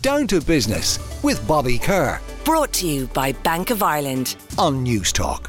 Down to Business with Bobby Kerr. Brought to you by Bank of Ireland on News Talk.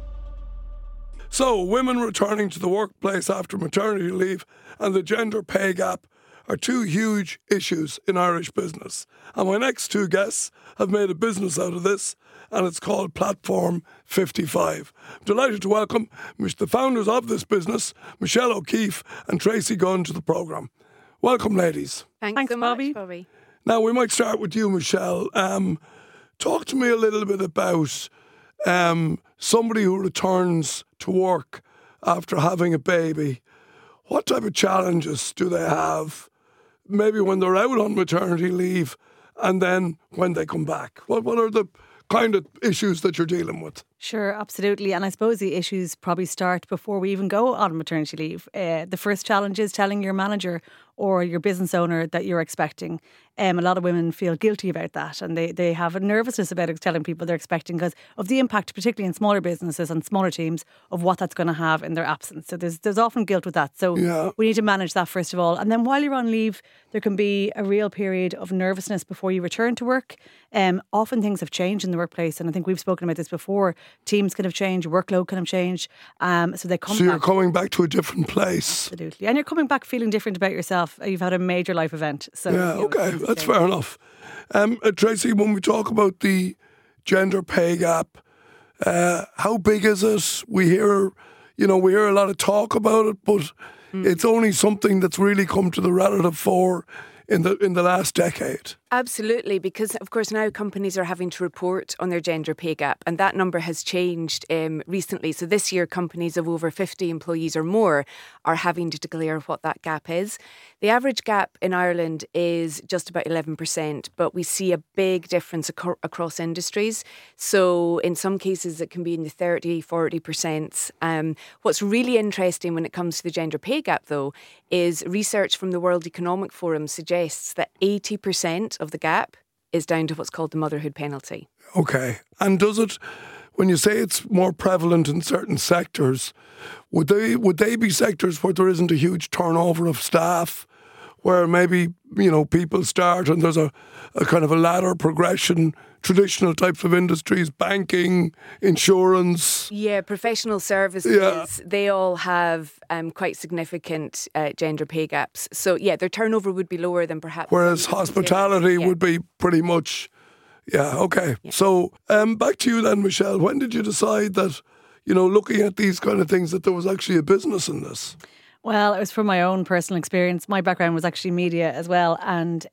So, women returning to the workplace after maternity leave and the gender pay gap are two huge issues in Irish business. And my next two guests have made a business out of this, and it's called Platform 55. I'm delighted to welcome the founders of this business, Michelle O'Keefe and Tracy Gunn, to the programme. Welcome, ladies. Thanks so much, Bobby. Now, we might start with you, Michelle. Talk to me a little bit about somebody who returns to work after having a baby. What type of challenges do they have, maybe when they're out on maternity leave and then when they come back? What are the kind of issues that you're dealing with? Sure, absolutely. And I suppose the issues probably start before we even go on maternity leave. The first challenge is telling your manager or your business owner that you're expecting. A lot of women feel guilty about that, and they have a nervousness about it, telling people they're expecting because of the impact, particularly in smaller businesses and smaller teams, of what that's going to have in their absence. So there's often guilt with that. So we need to manage that first of all. And then while you're on leave, there can be a real period of nervousness before you return to work. Often things have changed in the workplace, and I think we've spoken about this before. Teams can have changed, workload can have changed. So they come. So you're coming back to a different place. Absolutely, and you're coming back feeling different about yourself. You've had a major life event. So okay, that's fair enough. Tracy, when we talk about the gender pay gap, how big is it? We hear a lot of talk about it, but it's only something that's really come to the relative fore in the last decade. Absolutely, because of course now companies are having to report on their gender pay gap, and that number has changed recently. So this year companies of over 50 employees or more are having to declare what that gap is. The average gap in Ireland is just about 11%, but we see a big difference across industries. So in some cases it can be in the 30-40%. What's really interesting when it comes to the gender pay gap though is research from the World Economic Forum suggests that 80% of the gap is down to what's called the motherhood penalty. Okay. And does it, when you say it's more prevalent in certain sectors, would they be sectors where there isn't a huge turnover of staff, where maybe, people start and there's a kind of a ladder progression, traditional types of industries, banking, insurance? Yeah, professional services, they all have quite significant gender pay gaps. So, their turnover would be lower than perhaps... Whereas hospitality would be pretty much... Yeah, okay. Yeah. So, back to you then, Michelle. When did you decide that, looking at these kind of things, that there was actually a business in this? Well, it was from my own personal experience. My background was actually media as well, and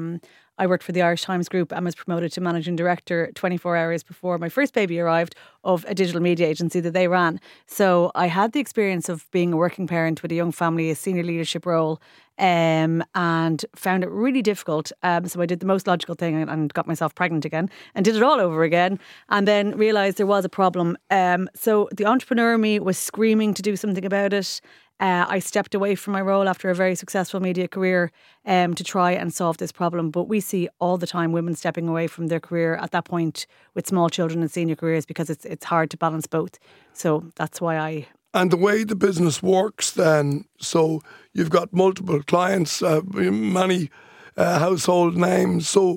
I worked for the Irish Times Group and was promoted to managing director 24 hours before my first baby arrived of a digital media agency that they ran. So I had the experience of being a working parent with a young family, a senior leadership role, and found it really difficult. So I did the most logical thing and got myself pregnant again and did it all over again, and then realised there was a problem. So the entrepreneur in me was screaming to do something about it. I stepped away from my role after a very successful media career to try and solve this problem. But we see all the time women stepping away from their career at that point with small children and senior careers because it's hard to balance both. So that's why I... And the way the business works then, so you've got multiple clients, many household names. So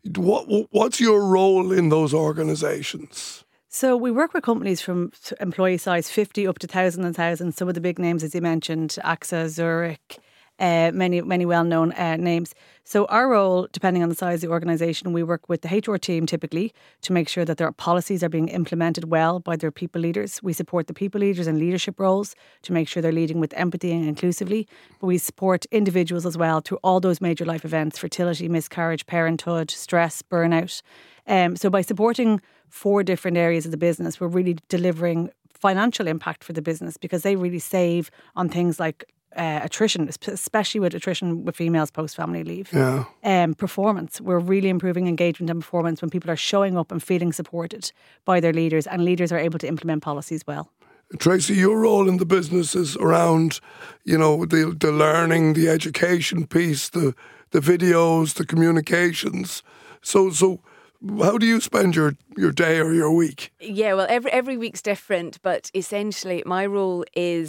what's your role in those organisations? So we work with companies from employee size 50 up to 1,000 and 1,000. Some of the big names, as you mentioned, AXA, Zurich, many well-known names. So our role, depending on the size of the organisation, we work with the HR team typically to make sure that their policies are being implemented well by their people leaders. We support the people leaders in leadership roles to make sure they're leading with empathy and inclusively. But we support individuals as well through all those major life events: fertility, miscarriage, parenthood, stress, burnout. So by supporting 4 different areas of the business, we're really delivering financial impact for the business because they really save on things like attrition, especially with attrition with females post-family leave. Performance. We're really improving engagement and performance when people are showing up and feeling supported by their leaders, and leaders are able to implement policies well. Tracy, your role in the business is around, the learning, the education piece, the videos, the communications. So how do you spend your day or your week? Yeah, well, every week's different, but essentially my role is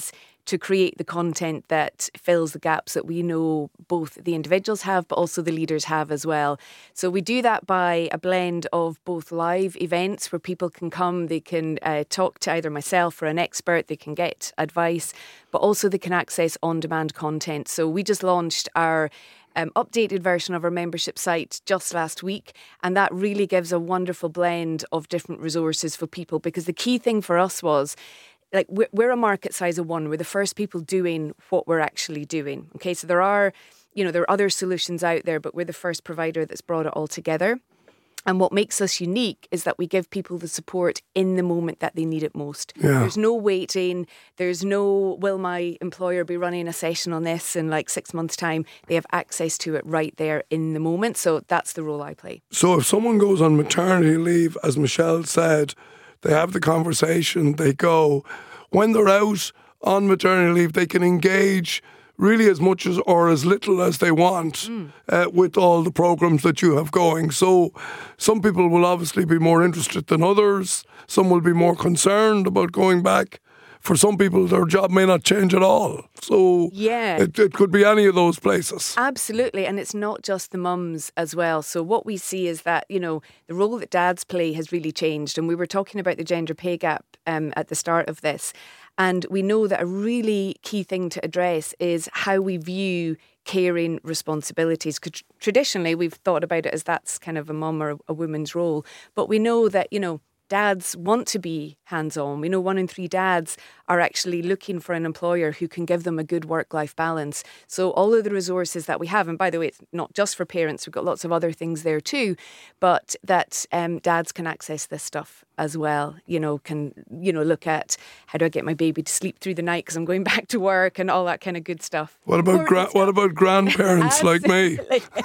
to create the content that fills the gaps that we know both the individuals have, but also the leaders have as well. So we do that by a blend of both live events where people can come, they can talk to either myself or an expert, they can get advice, but also they can access on-demand content. So we just launched our updated version of our membership site just last week, and that really gives a wonderful blend of different resources for people, because the key thing for us was, like, we're a market size of 1. We're the first people doing what we're actually doing. Okay, so there are other solutions out there, but we're the first provider that's brought it all together. And what makes us unique is that we give people the support in the moment that they need it most. Yeah. There's no waiting. There's no, will my employer be running a session on this in like 6 months' time? They have access to it right there in the moment. So that's the role I play. So if someone goes on maternity leave, as Michelle said, they have the conversation, they go. When they're out on maternity leave, they can engage really as much as or as little as they want with all the programs that you have going. So some people will obviously be more interested than others. Some will be more concerned about going back. For some people, their job may not change at all. So it could be any of those places. Absolutely. And it's not just the mums as well. So what we see is that, the role that dads play has really changed. And we were talking about the gender pay gap at the start of this. And we know that a really key thing to address is how we view caring responsibilities. Because traditionally, we've thought about it as that's kind of a mum or a woman's role. But we know that, dads want to be hands-on. We know 1 in 3 dads are actually looking for an employer who can give them a good work-life balance. So all of the resources that we have, and by the way, it's not just for parents, we've got lots of other things there too, but that dads can access this stuff as well. Can look at, how do I get my baby to sleep through the night because I'm going back to work, and all that kind of good stuff. What about grandparents like me?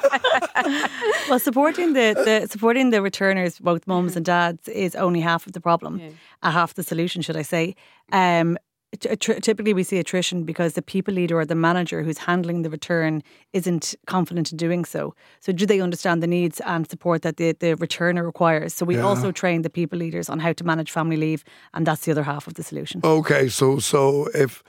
Well, supporting the returners, both mums and dads, is only half of the problem, half the solution, should I say. Typically we see attrition because the people leader or the manager who's handling the return isn't confident in doing so. So do they understand the needs and support that the returner requires? So we also train the people leaders on how to manage family leave, and that's the other half of the solution. Okay, so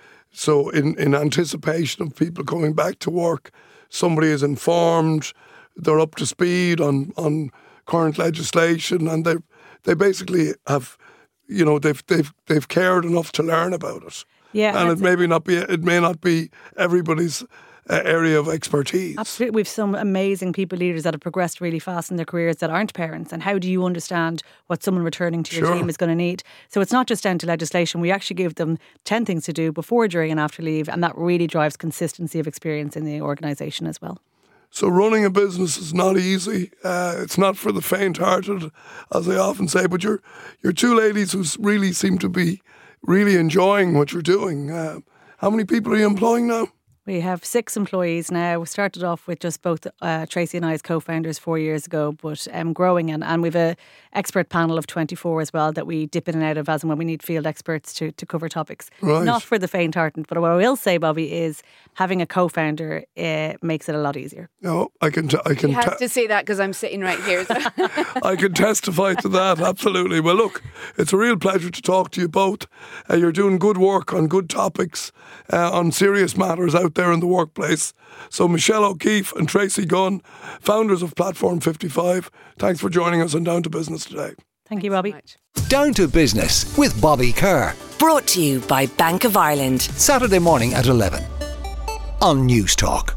in anticipation of people coming back to work, somebody is informed, they're up to speed on current legislation, and they basically have, they've cared enough to learn about it. Yeah, and it may not be everybody's area of expertise. Absolutely. We've some amazing people leaders that have progressed really fast in their careers that aren't parents. And how do you understand what someone returning to your team is going to need? So it's not just down to legislation. We actually give them 10 things to do before, during and after leave, and that really drives consistency of experience in the organisation as well. So running a business is not easy. It's not for the faint-hearted, as I often say. But you're 2 ladies who really seem to be really enjoying what you're doing. How many people are you employing now? We have 6 employees now. We started off with just both Tracy and I as co-founders 4 years ago, but growing. And we've an expert panel of 24 as well that we dip in and out of as and when we need field experts to cover topics. Right. Not for the faint-hearted, but what I will say, Bobby, is having a co-founder makes it a lot easier. No, I can. You have to say that because I'm sitting right here. I can testify to that, absolutely. Well, look, it's a real pleasure to talk to you both. You're doing good work on good topics, on serious matters out there in the workplace. So Michelle O'Keefe and Tracy Gunn, founders of Platform 55, thanks for joining us on Down to Business today. Thank you, Bobby. Down to Business with Bobby Kerr. Brought to you by Bank of Ireland. Saturday morning at 11 on News Talk.